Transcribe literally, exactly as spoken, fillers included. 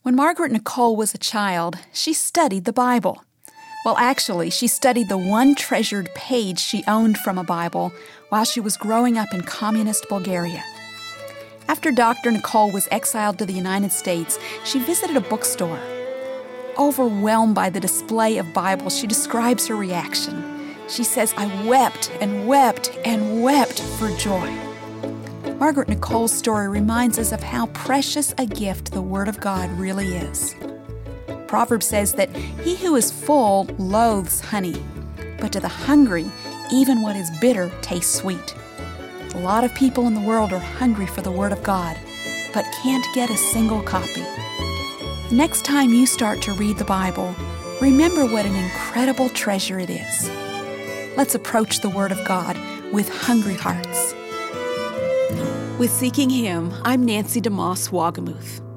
When Margaret Nicole was a child, she studied the Bible. Well, actually, she studied the one treasured page she owned from a Bible while she was growing up in communist Bulgaria. After Doctor Nicole was exiled to the United States, she visited a bookstore. Overwhelmed by the display of Bibles, she describes her reaction. She says, "I wept and wept and wept for joy." Margaret Nicole's story reminds us of how precious a gift the Word of God really is. Proverbs says that he who is full loathes honey, but to the hungry, even what is bitter tastes sweet. A lot of people in the world are hungry for the Word of God, but can't get a single copy. Next time you start to read the Bible, remember what an incredible treasure it is. Let's approach the Word of God with hungry hearts. With Seeking Him, I'm Nancy DeMoss Wagamuth.